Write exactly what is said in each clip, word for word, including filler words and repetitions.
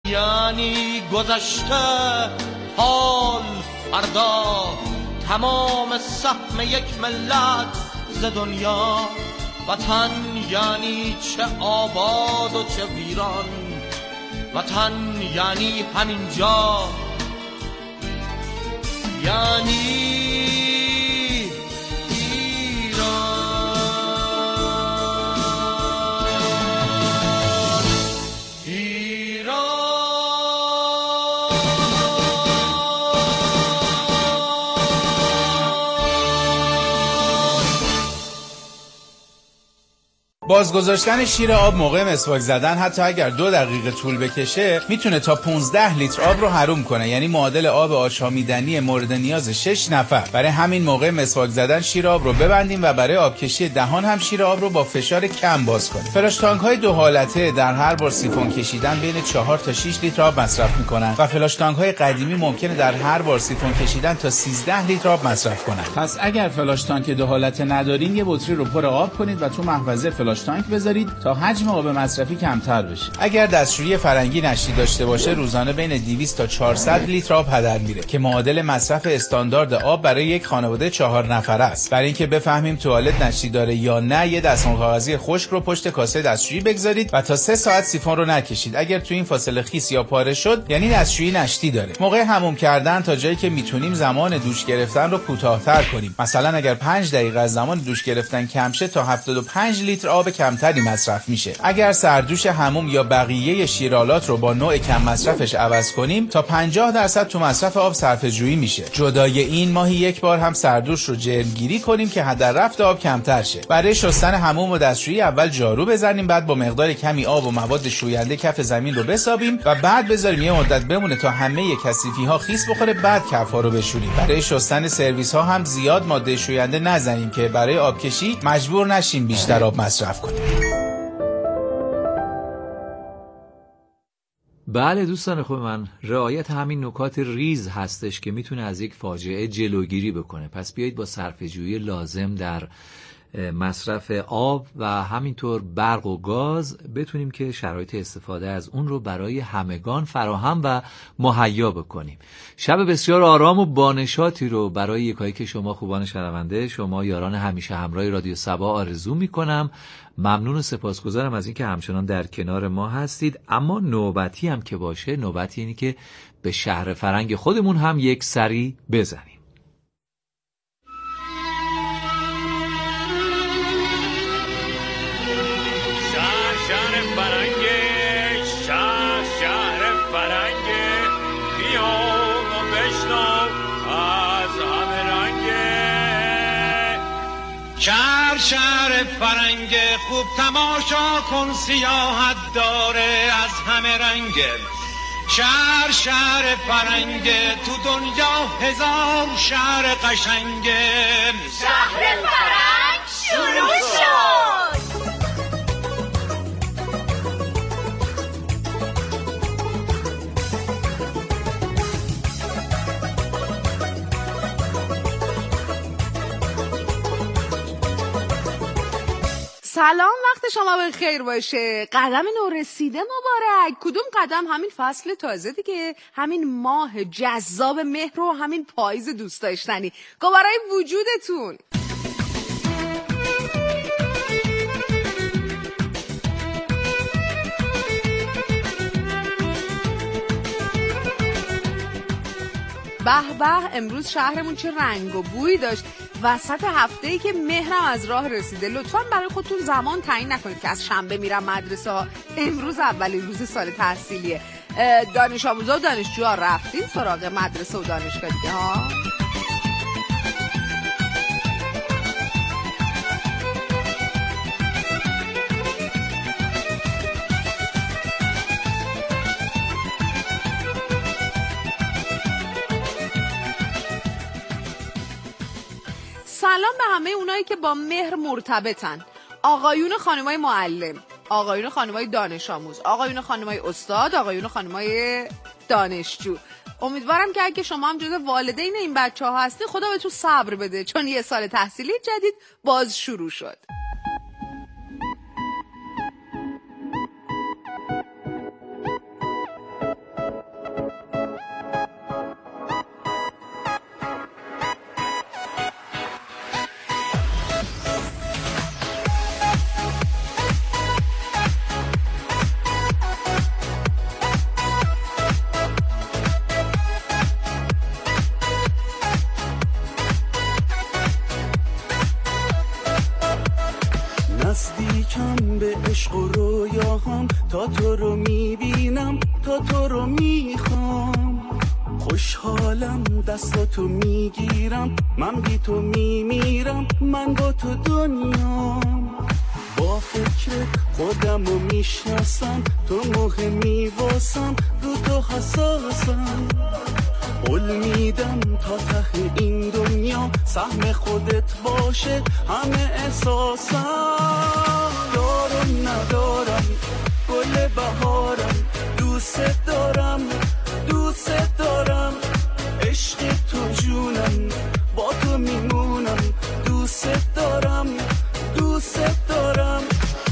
یعنی گذشته حال فردا، تمام سهم یک ملت ز دنیا. وطن یعنی چه آباد و چه ویران، وطن یعنی همینجا، یعنی بازگذاشتن شیر آب موقع مسواک زدن حتی اگر دو دقیقه طول بکشه میتونه تا پانزده لیتر آب رو حروم کنه، یعنی معادل آب آشامیدنی مورد نیاز شش نفر. برای همین موقع مسواک زدن شیر آب رو ببندیم و برای آبکشی دهان هم شیر آب رو با فشار کم باز کنیم. فلاش تانک های دو حالته در هر بار سیفون کشیدن بین چهار تا شش لیتر آب مصرف میکنن و فلاش تانک های قدیمی ممکنه در هر بار سیفون کشیدن تا سیزده لیتر آب مصرف کنن. پس اگر فلاش تانک دو حالته ندارین یه بطری رو پر آب کنید و تو محفظه فلاش تانک بذارید تا حجم آب مصرفی کمتر بشه. اگر دستشویی فرنگی نشتی داشته باشه روزانه بین دویست تا چهارصد لیتر آب هدر میره که معادل مصرف استاندارد آب برای یک خانواده چهار نفره است. برای اینکه بفهمیم توالت نشتی داره یا نه یه دستمال کاغذی خشک رو پشت کاسه دستشویی بگذارید و تا سه ساعت سیفون رو نکشید. اگر تو این فاصله خیس یا پاره شد یعنی دستشویی نشتی داره. موقع حموم کردن تا جایی که میتونیم زمان دوش گرفتن رو کوتاه‌تر کنیم. مثلا اگر پنج دقیقه از زمان دوش گرفتن کم شه تا هفتاد و پنج لیتر آب کمتری مصرف میشه. اگر سردوش حموم یا بقیه شیرالات رو با نوع کم مصرفش عوض کنیم تا پنجاه درصد تو مصرف آب صرفه‌جویی میشه. جدای این ماهی یک بار هم سردوش رو جرمگیری کنیم که هدر رفت آب کمتر شه. برای شستن حموم و دستشویی اول جارو بزنیم، بعد با مقدار کمی آب و مواد شوینده کف زمین رو بسابیم و بعد بذاریم یه مدت بمونه تا همه کثیفی ها خیس بخوره، بعد کف‌ها رو بشوریم. برای شستن سرویس ها هم زیاد ماده شوینده نزنیم که برای آبکشی مجبور نشیم بیشتر آب مصرف کنیم. بله دوستان خوب من، رعایت همین نکات ریز هستش که میتونه از یک فاجعه جلوگیری بکنه. پس بیایید با صرفه‌جویی لازم در مصرف آب و همینطور برق و گاز بتونیم که شرایط استفاده از اون رو برای همگان فراهم و مهیا بکنیم. شب بسیار آرام و بانشاتی رو برای یکایی که شما خوبان شنونده، شما یاران همیشه همراه رادیو صبا آرزو میکنم. ممنون و سپاسگزارم از اینکه همچنان در کنار ما هستید. اما نوبتی هم که باشه، نوبتی اینی که به شهر فرنگ خودمون هم یک سری بزنیم. شهر شهر فرنگ خوب تماشا کن، سیاحت داره از همه رنگ. شهر شهر فرنگ تو دنیا هزار شهر قشنگ. شهر فرنگ شروع شد. سلام، وقت شما به خیر باشه. قدم نو رسیده مبارک. کدوم قدم؟ همین فصل تازه دیگه، همین ماه جذاب مهر و همین پاییز دوست داشتنی. گوارای وجودتون. به به، امروز شهرمون چه رنگ و بویی داشت. وسط هفته‌ای که مهرم از راه رسیده. لطفاً برای خودتون زمان تعیین نکنید که از شنبه میرم مدرسه ها. امروز اولین روز سال تحصیلیه. دانش آموزا و دانشجوها رفتین سراغ مدرسه و دانشگاه دیگه ها؟ سلام به همه اونایی که با مهر مرتبطن. آقایون خانمای معلم، آقایون خانمای دانش آموز، آقایون خانمای استاد، آقایون خانمای دانشجو. امیدوارم که اگه شما هم جزو والدین این بچه ها هستی خدا بهتون صبر بده، چون یه سال تحصیلی جدید باز شروع شد. تا تو رو میخوام، خوشحالم دستاتو میگیرم، من بی تو میمیرم، من با تو دنیام. با فکر خودم رو میشناسم، تو مهمی واسم، رو تو حساسم. قول میدم تا ته این دنیا سهم خودت باشه همه احساسم. دارم ندارم گل بهارم، دوست دارم دوست دارم، عشق تو جونم، با تو میمونم، دوست دارم دوست دارم.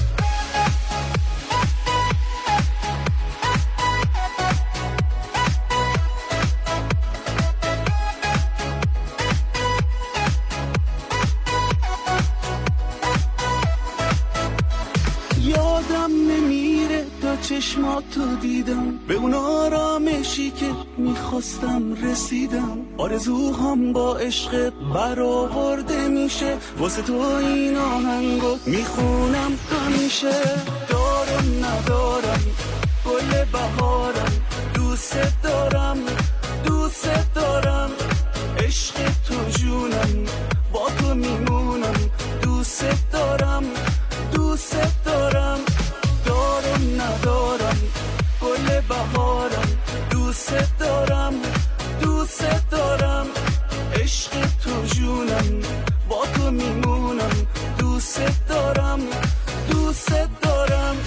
یادم نمیره تا چشماتو دیدم، به اون آرامشی که میخواستم رسیدم. آرزوهام با عشق برآورده میشه، واسه تو این آهنگو میخونم همیشه. دارم ندارم گل بهارم، دوست دارم دوست دارم، عشق تو جونم، با تو میمونم، دوست دارم دوست دارم. دارم ندارم گل بهارم، دوست دارم دوست دارم، عشق تو جونم، با تو میمونم، دوست دارم دوست دارم.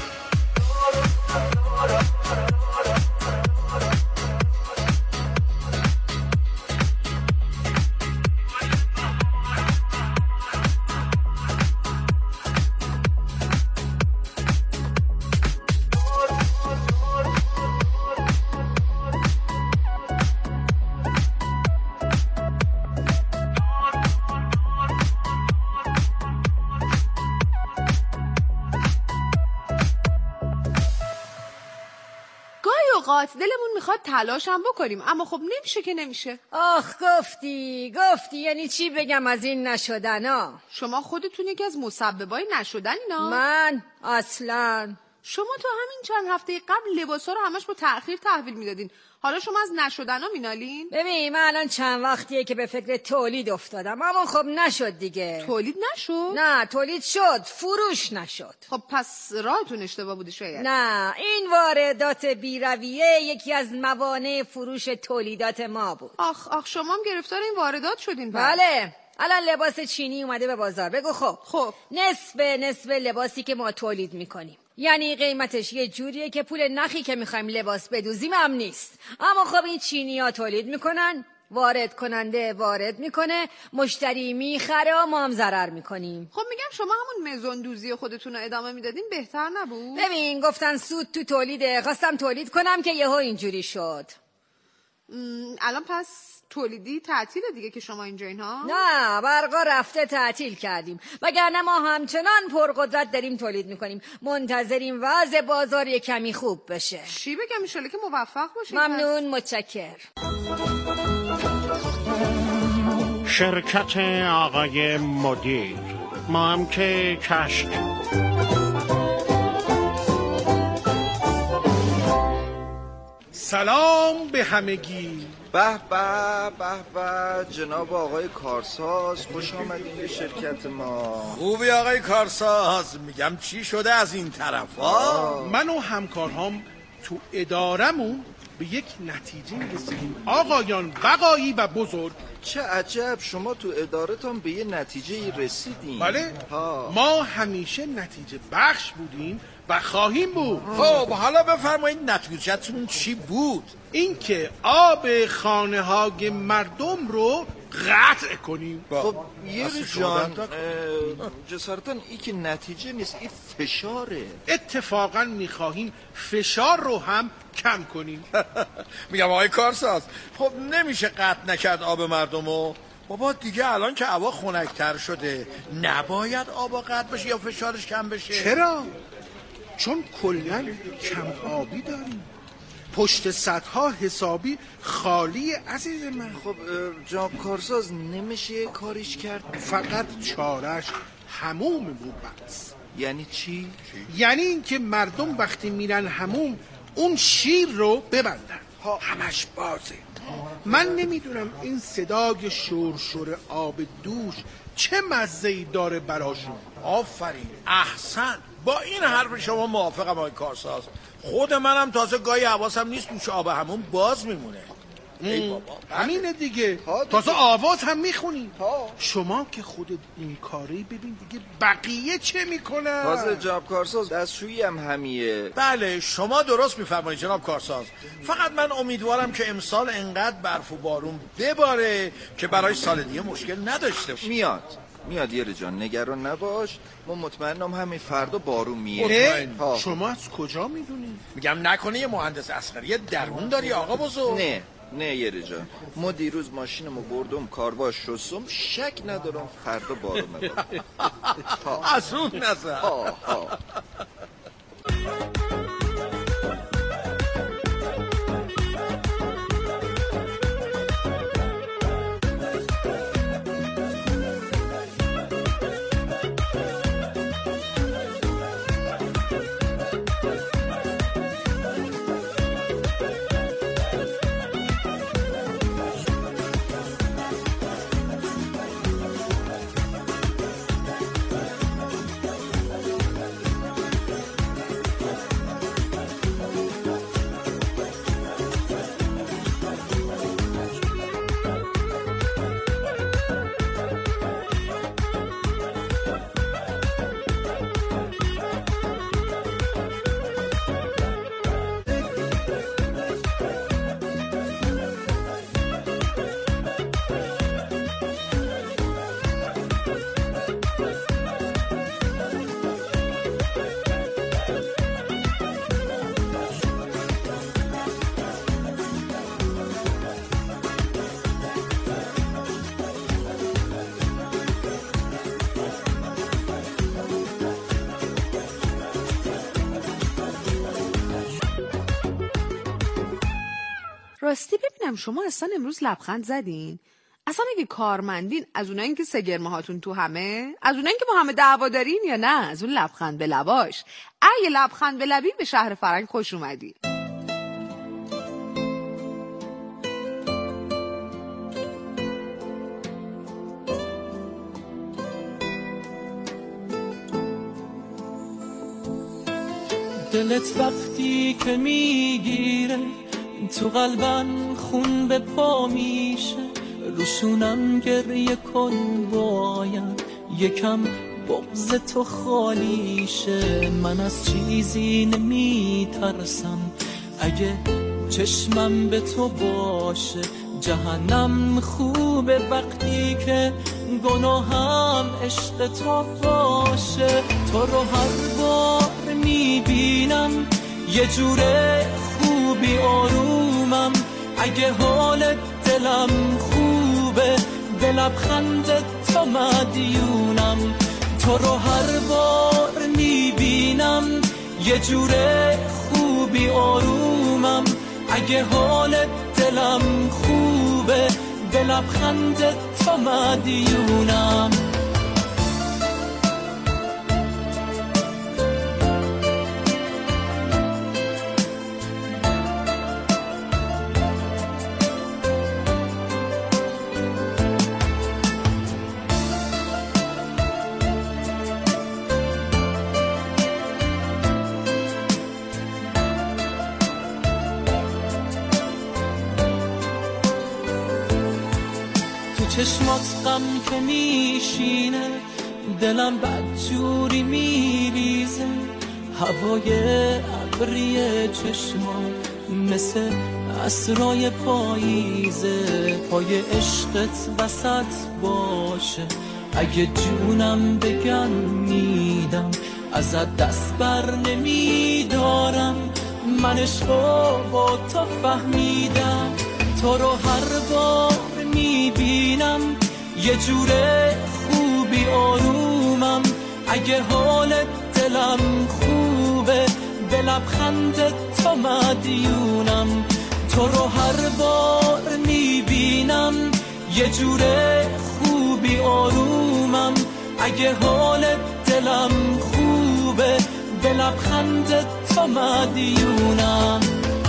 دلمون میخواد تلاشم بکنیم، اما خب نمیشه که نمیشه. آخ گفتی گفتی یعنی چی بگم از این نشدنا؟ شما خودتون یکی از مسببای نشدن اینا؟ من اصلا. شما تا همین چند هفته قبل لباسا رو همش با تأخیر تحویل میدادین، حالا شما از نشدنا مینالین؟ ببین من الان چند وقتیه که به فکر تولید افتادم، اما خب نشد دیگه. تولید نشد؟ نه تولید شد، فروش نشد. خب پس راهتون اشتباه بوده شاید. نه این واردات بی‌رویه یکی از موانع فروش تولیدات ما بود. آخ آخ شما هم گرفتار این واردات شدین. بله الان لباس چینی اومده به بازار. بگو خب خب نصف نصف لباسی که ما تولید میکنیم، یعنی قیمتش یه جوریه که پول نخی که میخوایم لباس بدوزیم هم نیست. اما خب این چینی ها تولید میکنن، وارد کننده وارد میکنه، مشتری میخره و ما هم ضرر میکنیم. خب میگم شما همون مزون دوزی خودتون رو ادامه میدادین بهتر نبود؟ ببین گفتن سود تو تولیده، خواستم تولید کنم که یهو اینجوری شد. الان پس تولیدی تعطیله دیگه که شما اینجا اینها؟ نه برقا رفته تعطیل کردیم، وگرنه ما همچنان پرقدرت داریم تولید میکنیم، منتظریم وضع بازار یه کمی خوب بشه. چی بگم انشالله که موفق باشید. ممنون متشکر. شرکت آقای مدیر، ما هم که کشک. سلام به همگی. به به به به جناب آقای کارساز، خوش آمدین به شرکت ما. خوبی آقای کارساز، میگم چی شده از این طرف ها؟ من و همکارهام تو ادارمون به یک نتیجه رسیدیم آقایان بقایی و بزرگ. چه عجب شما تو ادارتان به یه نتیجه رسیدین. بله ها. ما همیشه نتیجه بخش بودیم و خواهیم بود. خب حالا بفرمایید نتیجهتون چی بود؟ این که آب خانه های مردم رو قطع کنیم. خب یه جان جسارتاً ای که نتیجه نیست، این فشاره. اتفاقا میخواهیم فشار رو هم کم کنیم. میگم آقای کارساز، خب نمیشه قطع نکرد آب مردمو. بابا دیگه الان که هوا خنک‌تر شده نباید آب قطع بشه یا فشارش کم بشه. چرا؟ چون کلاً کم آبی داریم، پشت سدها حسابی خالی عزیز من. خب جناب کارساز نمیشه کاریش کرد؟ فقط چارش حموم بس. یعنی چی؟ یعنی این که مردم وقتی میرن حموم اون شیر رو ببندن. همش بازه. من نمیدونم این صدای شور آب دوش چه مزه‌ای داره براشون. آفرین، احسن. با این حرف شما موافقم آقای کارساز. خود منم تازه گاهی حواسم نیست دوش آب همون باز میمونه. ای بابا همینه دیگه. تازه آواز هم میخونی. شما که خودت این کاری، ببین دیگه بقیه چه میکنن. تازه جناب کارساز دستشویی هم همیه. بله شما درست میفرمایید جناب کارساز. فقط من امیدوارم که امسال انقدر برف و بارون بباره که برای سال دیگه مشکل نداشته باشه. میاد میاد یاره جان، نگران نباش. ما مطمئنم همین فردا بارون میاد. شما از کجا میدونی؟ میگم نکنه یه مهندس اصغری درون داری آقا بزرگ؟ نه نه یاره جان، ما دیروز ماشینمو بردم کارواش شستم، شک ندارم فردا بارون میاد. از اون نظر. راستی ببینم شما اصلا امروز لبخند زدین؟ اصلا اگه کارمندین، از اونایی که سگرمه هاتون تو همه، از اونایی که با همه دعوا دارین، یا نه از اون لبخند به لباش؟ اگه لبخند به لبی به شهر فرنگ خوش اومدین. دلت وقتی که میگیره تو قلبم خون به پا میشه، روشونم گریه کن باید یکم بغض تو خالی شه. من از چیزی نمیترسم اگه چشمم به تو باشه، جهنم خوبه وقتی که گناهم عشق تو باشه. تو رو هر بار میبینم یه جوره خوبی آرومم، اگه حال دلم خوبه به لبخند تو مدیونم. تو رو هر بار میبینم یه جوره خوبی آرومم، اگه حال دلم خوبه به لبخند تو مدیونم. چشمات غم که میشینه دلم بدجوری میریزه، هوای ابری چشمات مثل اسرای پاییزه. پای عشقت وسط باشه اگه جونم بگن میدم، ازت دست بر نمیدارم، من عشقو با تو فهمیدم. تو رو هر بار میبینم یه جوره خوبی آرومم، اگه حال دلم خوبه به لبخند تو مدیونم. تو رو هر بار میبینم یه جوره خوبی آرومم، اگه حال دلم خوبه به به لبخند تو مدیونم.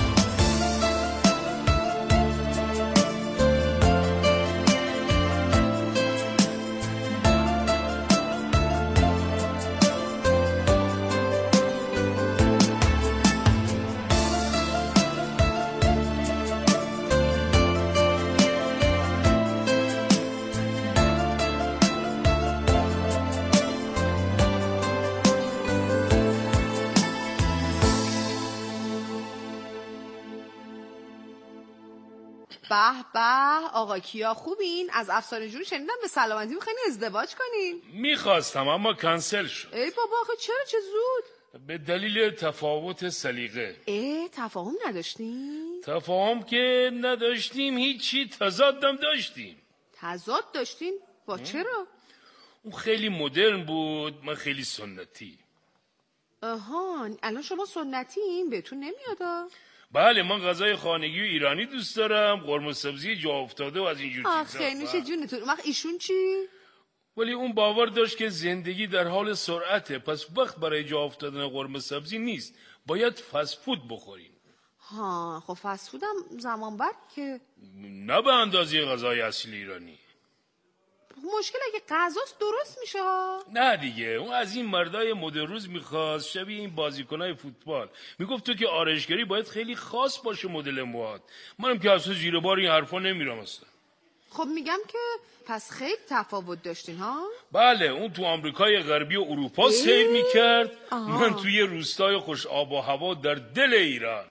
به به آقا کیا خوبین؟ از افسانه جون شنیدم به سلامتی میخواین ازدواج کنین. میخواستم اما کنسل شد. ای بابا آخه چرا چه زود؟ به دلیل تفاوت سلیقه. ای تفاهم نداشتین؟ تفاهم که نداشتیم هیچی، تضادم داشتیم. تضاد داشتین؟ با چرا؟ اون خیلی مدرن بود، من خیلی سنتی. آهان الان شما سنتین بهتون نمیادا؟ بله من غذای خانگی و ایرانی دوست دارم، قرمه سبزی جا افتاده و از اینجور چیزا. آخه نوشه جونتون. وقت ایشون چی؟ ولی اون باور داشت که زندگی در حال سرعته، پس وقت برای جا افتادن قرمه سبزی نیست، باید فست فود بخوریم. ها خب فست فود هم زمان بر که نه به اندازه غذای اصلی ایرانی. مشکل اگه غذاست درست میشه. نه دیگه اون از این مردای مدرن روز میخواست شبیه این بازیکنای فوتبال. میگفت تو که آرایشگری باید خیلی خاص باشه مدل موهات. منم که اصلا زیر بار این حرفا نمیرم اصلا. خب میگم که پس خیلی تفاوت داشتین ها؟ بله اون تو آمریکای غربی و اروپا سیر میکرد، من توی روستای خوش آب و هوا در دل ایران.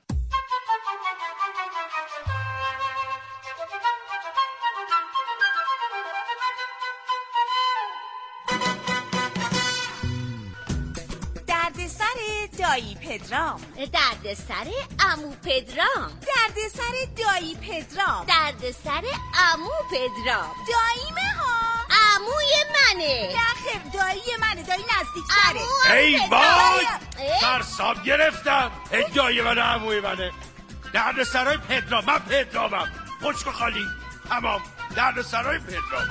دایی پدرام، درد سر عمو پدرام، درد سر دایی پدرام، درد سر عمو پدرام. داییمه ها، عموی منه. نه خیر دایی منه، دایی نزدیک‌تره. ای وای سرسام گرفتم. ای دایی منه عموی منه. درد سرای پدرام، من پدرامم. خشک و خالی تمام. درد سرای پدرام.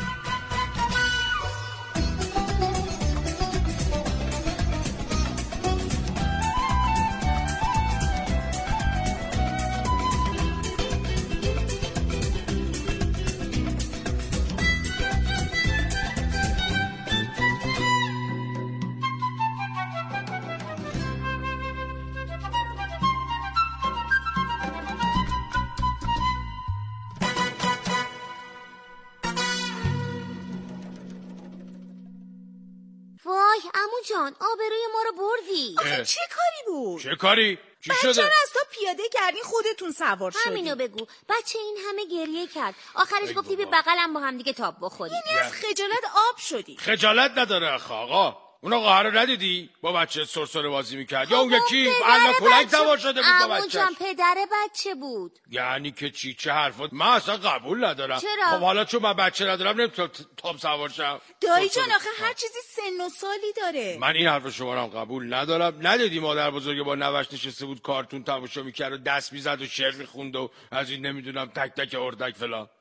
جان آبروی ما رو بردی. آخه چه کاری بود؟ چه کاری؟ چی شده؟ بچه رو از تا پیاده کردین خودتون سوار شدین. همینو بگو. بچه این همه گریه کرد، آخرش گفتی به بغلم با هم دیگه تاب بخوریم. یعنی از خجالت آب شدی. خجالت نداره آخه آقا. اون آقا رو ندیدی با بچه سرسره بازی میکرد؟ یا اون یکی علما کلنگ سوار شده بود با بچه‌ش؟ عمو جان پدر بچه بود. یعنی که چی چه حرفات؟ من اصلا قبول ندارم. چرا؟ خب حالا چون من بچه ندارم نمیتونم تاب سوار شم. دایی جان آخه هر چیزی سن و سالی داره. من این حرف شما رو هم قبول ندارم. ندیدی مادر بزرگ با نوش نشسته بود کارتون تماشا میکرد و دست میزد و شعر میخوند و از این نمیدونم تک تک اردک فلان.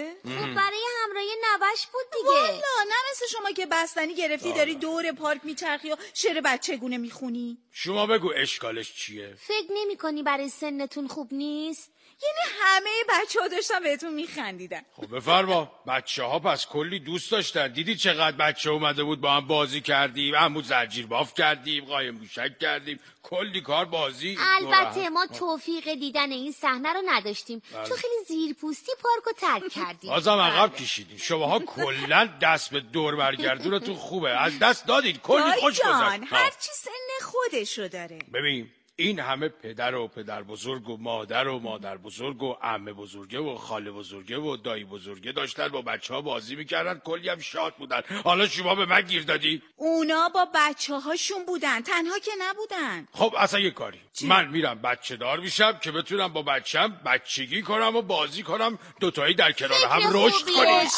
خب برای همراهی نوش بود دیگه. والا نه مثل شما که بستنی گرفتی داری دور پارک میچرخی و شعر بچگونه میخونی. شما بگو اشکالش چیه؟ فکر نمی کنی برای سنتون خوب نیست؟ یعنی همه بچه ها داشتن بهتون میخندیدن. خب بفرما. بچه ها پس کلی دوست داشتن. دیدی چقدر بچه اومده بود با هم بازی کردیم، عمو زنجیر باف کردیم، قایم موشک کردیم، کلی کار بازی. البته ما توفیق دیدن این صحنه رو نداشتیم چون خیلی زیرپوستی پارکو ترک کردیم. بازم عقب کشیدین. شماها کلا دست به دور برگردونتون خوبه. از دست دادید. کلی خوش گذشت. هر چی سن خودشو داره. ببین این همه پدر و پدر بزرگ و مادر و مادر بزرگ و عمه بزرگه و خاله بزرگه و دایی بزرگه داشتن با بچه ها بازی میکردن، کلی هم شاد بودن. حالا شما به من گیر دادی؟ اونا با بچه هاشون بودن، تنها که نبودن. خب اصلا یه کاری چی؟ من میرم بچه دار میشم که بتونم با بچم بچگی کنم و بازی کنم، دوتایی در کنار هم رشد کنیم.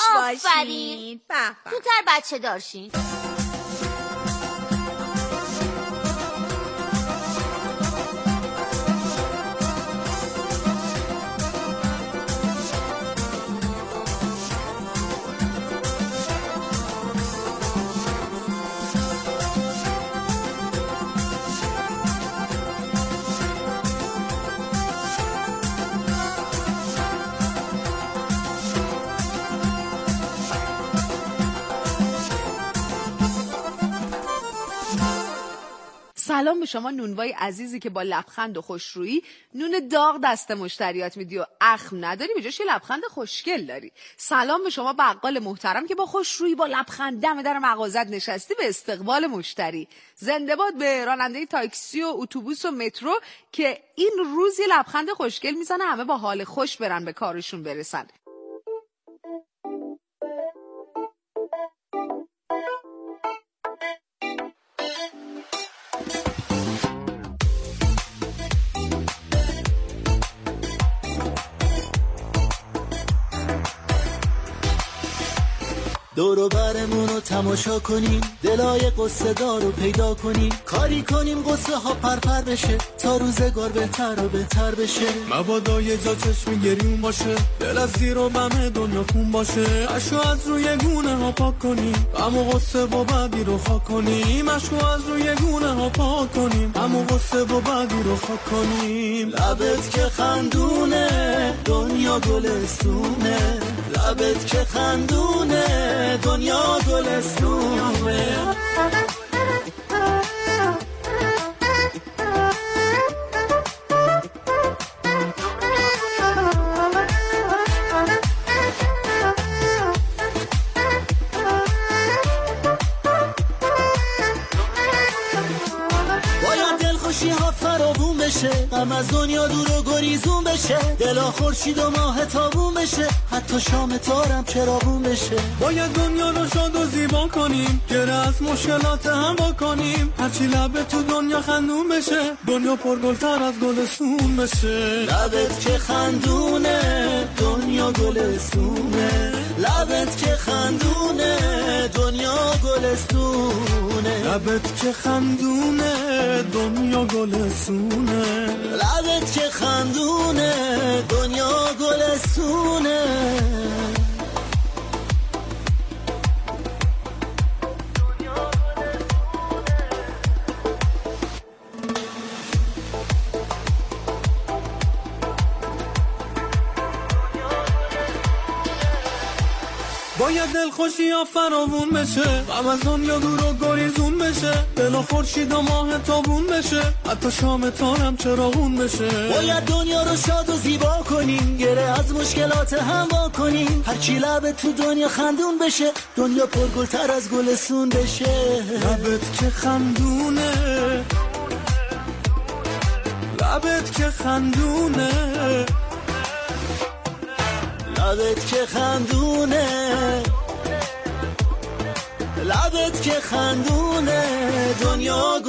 آفرین. زودتر بچه دارشین. سلام به شما نونوای عزیزی که با لبخند و خوشرویی نون داغ دست مشتریات میدی و اخم نداری، به جاش یه لبخند خوشگل داری. سلام به شما بقال محترم که با خوشرویی با لبخند دم در مغازت نشستی به استقبال مشتری. زنده باد به راننده تاکسی و اتوبوس و مترو که این روز یه لبخند خوشگل میزنه همه با حال خوش برن به کارشون برسن. دورو برمونو تماشا کنیم، دلای قصه دارو پیدا کنیم، کاری کنیم قصه ها پرپر بشه تا روزگار بهتر و بهتر بشه. مبادا یه جا چشمی گریون باشه، دل از زیر و بم دنیا خون باشه، اشو از روی گونه ها پاک کنیم، غم و غصه و بعدی رو خاک کنیم، اشو از روی گونه ها پاک کنیم، غم و غصه و بعدی رو خاک کنیم. لبت که خندونه دنیا گلستونه، لبت که خندونه دنیا گلستونه. باید دلخوشی ها فراوون بشه، غم از دنیا دور و گریزون بشه، دلا خورشید و ماه تابون بشه، حتی شام تارم چراغون بشه. باید دنیا رو شاد و زیبا کنیم، گره از مشکلات هم با کنیم، هرچی لبه تو دنیا خندون بشه، دنیا پرگلتر از گلستون بشه. لبت که خندونه دنیا گلستونه، لبت که خندونه دنیا گلستونه، لبت که خندونه دنیا گلستونه، لبت که خندونه دنیا گلستونه. باید دلخوشی ها فراوون بشه، غم از دنیا دور و گریزون بشه، دلا خورشید و ماه تابون بشه، حتی شام تارم چراغون بشه. باید دنیا رو شاد و زیبا کنیم، گره از مشکلات هم وا کنیم، هرچی لبه تو دنیا خندون بشه، دنیا پرگلتر از گلستون بشه. لبت که خندونه لبت که خندونه لبت که خندونه لبت که خندونه دنیا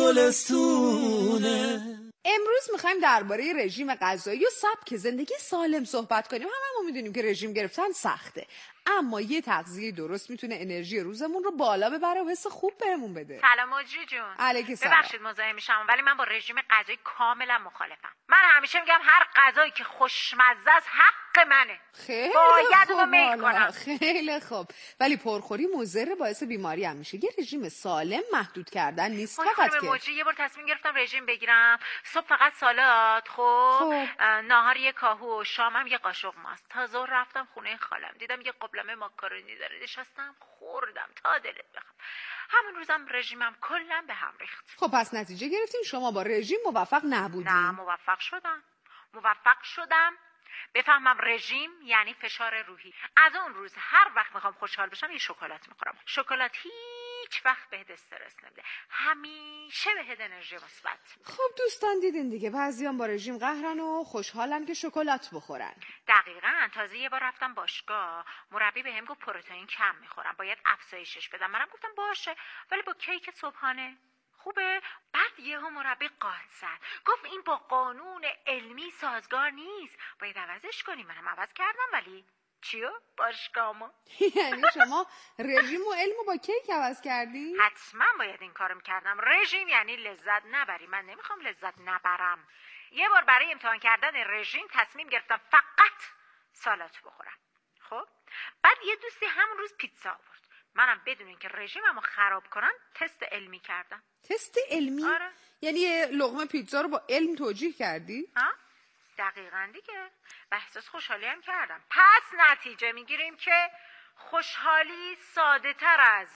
گلستونه. امروز میخوایم درباره رژیم غذایی و سبک زندگی سالم صحبت کنیم. هممون میدونیم که رژیم گرفتن سخته، اما یه تغذیه درست میتونه انرژی روزمون رو بالا ببره و حس خوب بهمون بده. سلام مجری جون. علیک سلام. ببخشید مزاحم میشم ولی من با رژیم غذایی کاملا مخالفم. من همیشه میگم هر غذایی که خوشمزه است حق منه. خیلی باید خوب رو میل کنم. خیلی خوب. ولی پرخوری مضر باعث بیماری هم میشه. یه رژیم سالم محدود کردن نیست فقط که. مجری یه بار تصمیم گرفتم رژیم بگیرم. صبح فقط سالاد، خب, خب. ناهار یه کاهو و شامم یه قاشق ماست. تا ظهر رفتم خونه خالم دیدم یه قابلمه ماکارونی داره، نشستم خوردم تا دلت بخواد. همون روزم رژیمم کلا به هم ریخت. خب پس نتیجه گرفتین شما با رژیم موفق نبودین؟ نه موفق شدم. موفق شدم بفهمم رژیم یعنی فشار روحی. از اون روز هر وقت میخوام خوشحال بشم یه شکلات میخورم. شکلات هیچ وقت بهت استرس نمیده، همیشه بهت انرژی مثبت. خب دوستان دیدین دیگه، بعضیان با رژیم قهرن و خوشحالن که شکلات بخورن. دقیقاً. تازه یه بار رفتم باشگاه، مربی بهم گفت پروتئین کم میخورم، باید افزایشش بدم. منم گفتم باشه ولی با کیک صبحانه خوبه. بعد یهو مربی قاط زد، گفت این با قانون علمی سازگار نیست، باید عوضش کنیم. منم عوض کردم. ولی چیو؟ باشگاهمو. یعنی شما رژیم و علمو با کیک عوض کردی؟ حتما باید این کارو میکردم. رژیم یعنی لذت نبری، من نمیخوام لذت نبرم. یه بار برای امتحان کردن رژیم تصمیم گرفتم فقط سالاد بخورم. خب بعد یه دوستی همون روز پیتزا آورد، منم بدون اینکه رژیممو خراب کنم تست علمی کردم. تست علمی؟ آره. یعنی یه لقمه پیتزا رو با علم توجیه کردی؟ ها؟ دقیقاً دیگه. و احساس خوشحالی هم کردم. پس نتیجه میگیریم که خوشحالی ساده تر از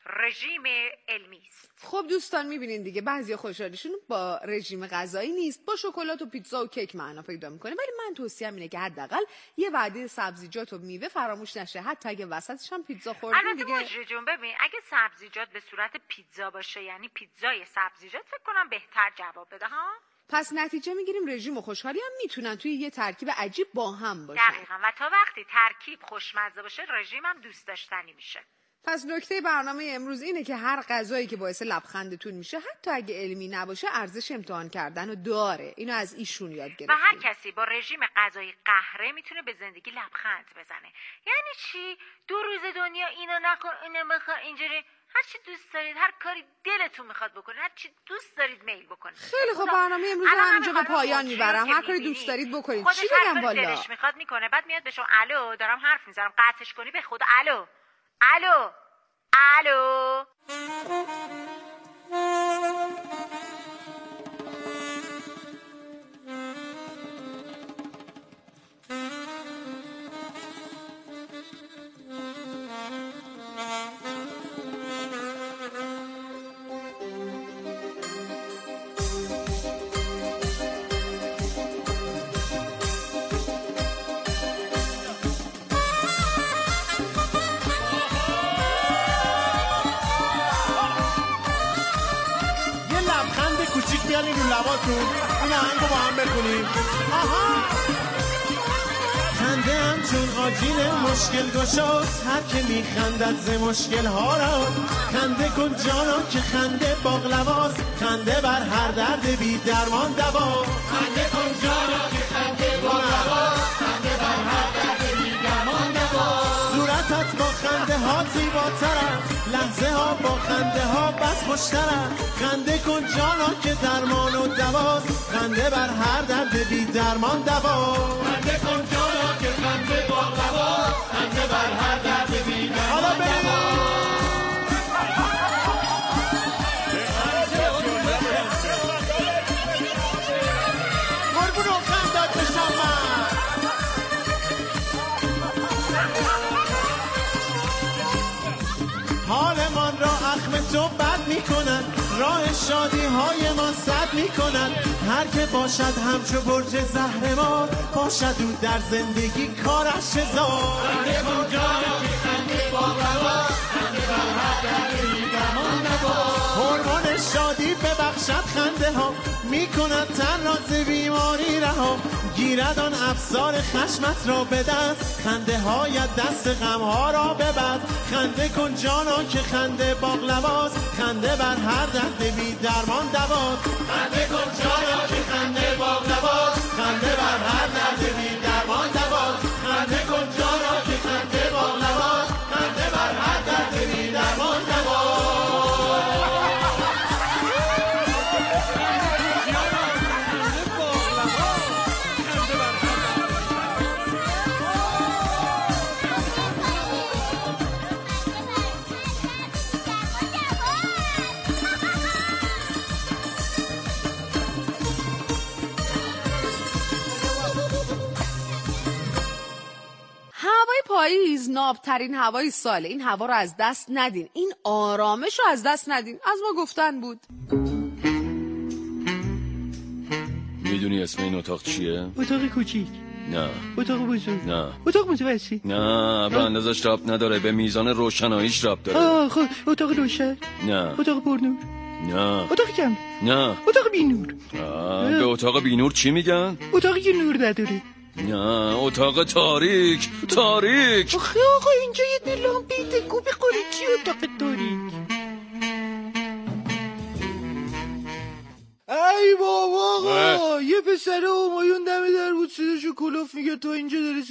رژیم علمی است. خب دوستان میبینین دیگه بعضیا خوشحالیشون با رژیم غذایی نیست، با شکلات و پیتزا و کیک معنا پیدا میکنه. ولی من توصیه‌ام اینه که حداقل یه وعده سبزیجات و میوه فراموش نشه، حتی اگه وسطش هم پیتزا خوردین دیگه. البته جون ببین اگه سبزیجات به صورت پیتزا باشه، یعنی پیتزای سبزیجات، فکر کنم بهتر جواب بده ها. پس نتیجه میگیریم رژیم و خوشحالی هم میتونن توی یه ترکیب عجیب با هم باشن. دقیقاً، و تا وقتی ترکیب خوشمزه باشه رژیم هم دوست داشتنی میشه. پس نکته برنامه امروز اینه که هر غذایی که باعث لبخندتون میشه، حتی اگه علمی نباشه، ارزش امتحان کردنو داره. اینو از ایشون یاد گرفتیم. و هر کسی با رژیم غذایی قهره میتونه به زندگی لبخند بزنه. یعنی چی؟ دو روز دنیا اینو نکن اینو بخور، اینجوری هر چی دوست دارید، هر کاری دلتون میخواد بکنید، هر چی دوست دارید میل بکنید. خیلی خب برنامه امروز رو همینجا به پایان میبرم. هر کاری دوست دارید بکنید. چی بگم والا؟ دلش میخواد میکنه، بعد میاد به شما الو دارم حرف میزنم قطعش کنی، به خدا الو الو الو. بیانین رو لباتون این آهنگو با هم بکنیم. آها خنده هم چون آجیل مشکل گشاست، هر که میخندد ز مشکل ها را خنده کن جانا که خنده باقلواست، خنده بر هر درد بی درمان دوا. خنده کن جانا که خنده باقلواست، خنده بر هر درد بی درمان دوا. صورتت با خنده ها زیباتر است، لحظه ها با خنده ها بس خوشتر. خنده کن جانا که درمان و دواست، خنده بر هر درد بی درمان دوا. خنده کن جانا که خنده باقلواست، خنده بر هر درد بی درمان دوا. قربون و خندت بشم من. حالمان را اخم تو بد میکنن، راه شادی های ما سد میکنن. هر که باشد همچو برج زهرمار، باشد او در زندگی کارش هزار. خنده کن جانا که خنده باقلواست، خنده بر هر درد بی درمان دوا. هورمون شادی ببخشد خنده ها، میکند تن را ز بیماری رها. گیرد آن افسار خشمت را به دست، خنده هایت دست غم ها را ببد. خنده کن جانا که خنده باقلواست، خنده بر هر درد بی درمان دواست. خنده کن جانا که خنده باقلواست، خنده بر هر درد بی درمان دواست. خنده کن جانا که خنده باقلواست، خنده بر هر درد بی درمان دواست. پاییز نابترین هوای ساله. این هوا رو از دست ندین، این آرامش رو از دست ندین. از ما گفتن بود. میدونی اسم این اتاق چیه؟ اتاق کوچیک. نه. اتاق بزرگ. نه. اتاق متوسط. نه به اندازش ربط نداره، به میزان روشناییش ربط داره. آه خب اتاق روشن. نه. اتاق پرنور. نه. اتاق کم. نه. اتاق بینور. به اتاق بینور چی میگن؟ اتاقی که نور نداره. نه اتاق تاریک. تاریک. آخه آقا اینجا یه لامپی تکو بخوری، چی اتاق تاریک؟ ای بابا آقا، یه پسر همایون دم در بود صداشو کلوف میگه تو اینجا داری